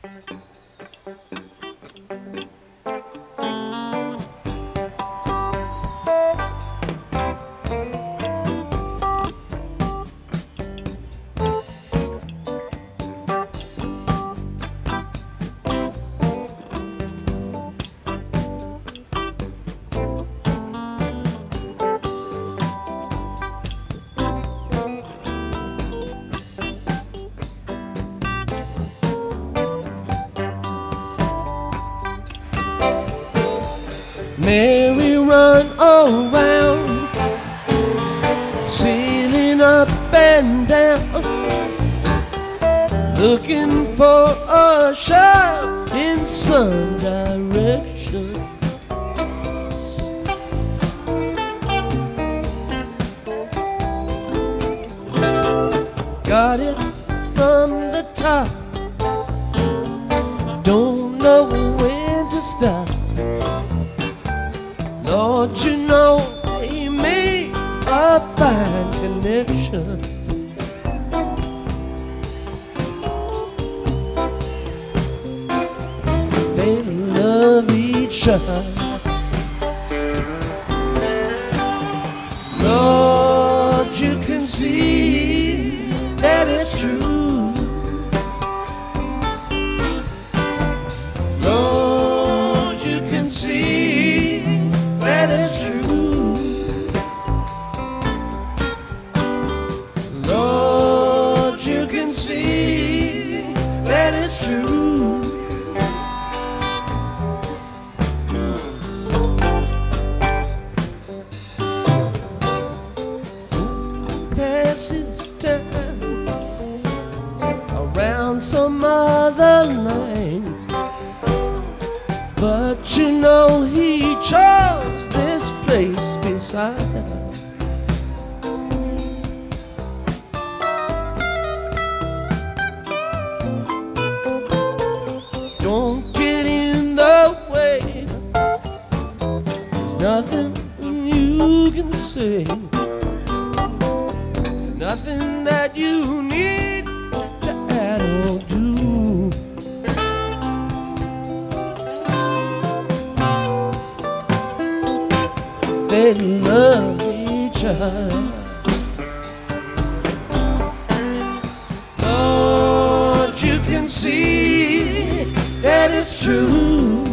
Merry run around, sailing up and down, looking for a shot in some direction. Got it from the top, don't know when to stop. Lord, you know he made a fine connection. They love each other. Lord, you can see that it's true. Lord, you can see that it's true. Lord, you can see that it's true. Passes time around some other line, but you know he chose this place beside her. Don't get in the way, there's nothing you can say, nothing that you need to add or do. They love each other. Lord, you can see that it's true.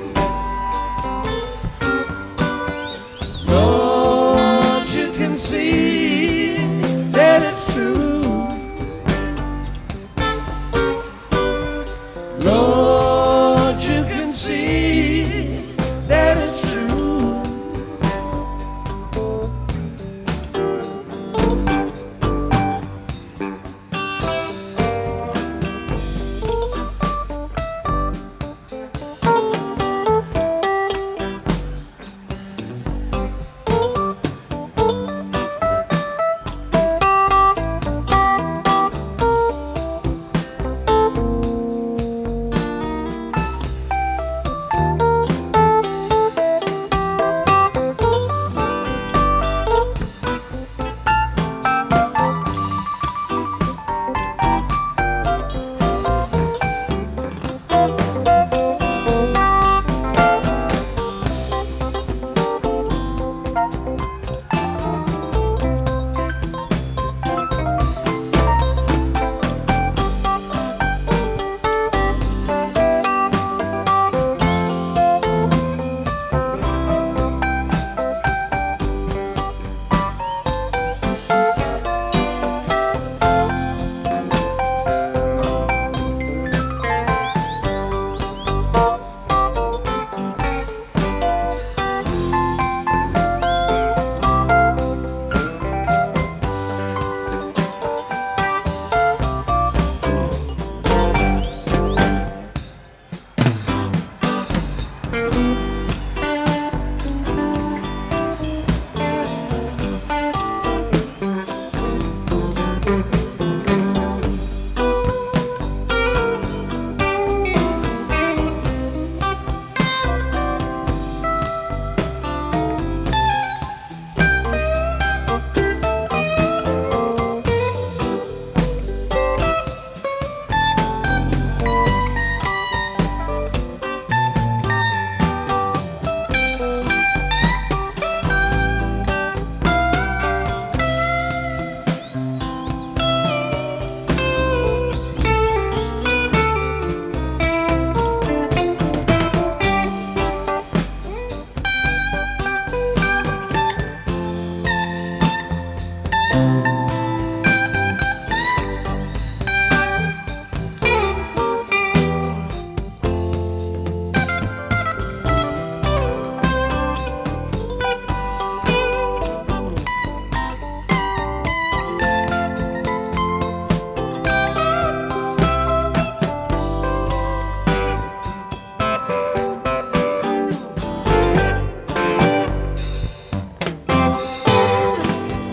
Lord, you can see that it's true. Lord, you can see that it's true.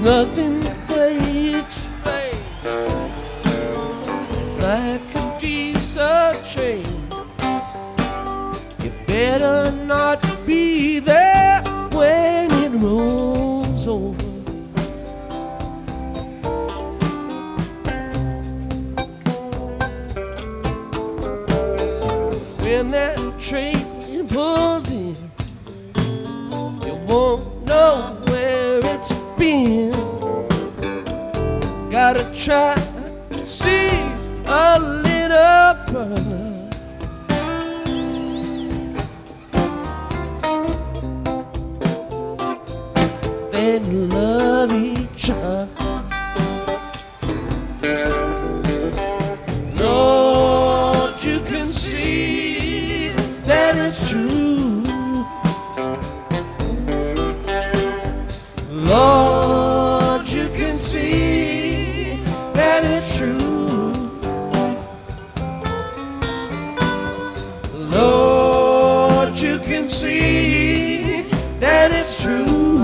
nothing they explain. It's like a diesel train. You better not be there when it rolls over. When that train pulls in, you won't know where it's been. Gotta try to see a little further. Then love each other. Lord, you can see that it's true. Lord, you can see that it's true. Lord, you can see that it's true.